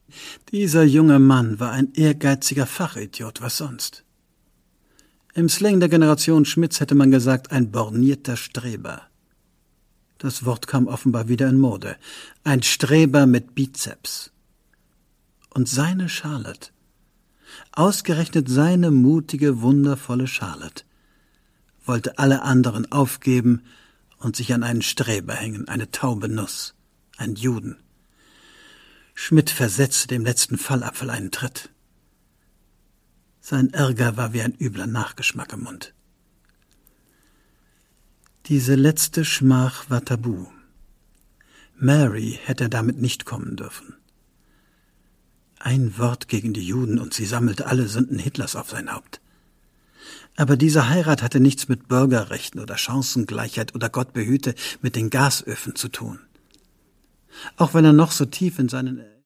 Dieser junge Mann war ein ehrgeiziger Fachidiot, was sonst? Im Slang der Generation Schmidts hätte man gesagt, ein bornierter Streber. Das Wort kam offenbar wieder in Mode. Ein Streber mit Bizeps. Und seine Charlotte, ausgerechnet seine mutige, wundervolle Charlotte, wollte alle anderen aufgeben und sich an einen Streber hängen, eine taube Nuss, einen Juden. Schmidt versetzte dem letzten Fallapfel einen Tritt. Sein Ärger war wie ein übler Nachgeschmack im Mund. Diese letzte Schmach war tabu. Mary hätte damit nicht kommen dürfen. Ein Wort gegen die Juden und sie sammelte alle Sünden Hitlers auf sein Haupt. Aber diese Heirat hatte nichts mit Bürgerrechten oder Chancengleichheit oder Gott behüte mit den Gasöfen zu tun. Auch wenn er noch so tief in seinen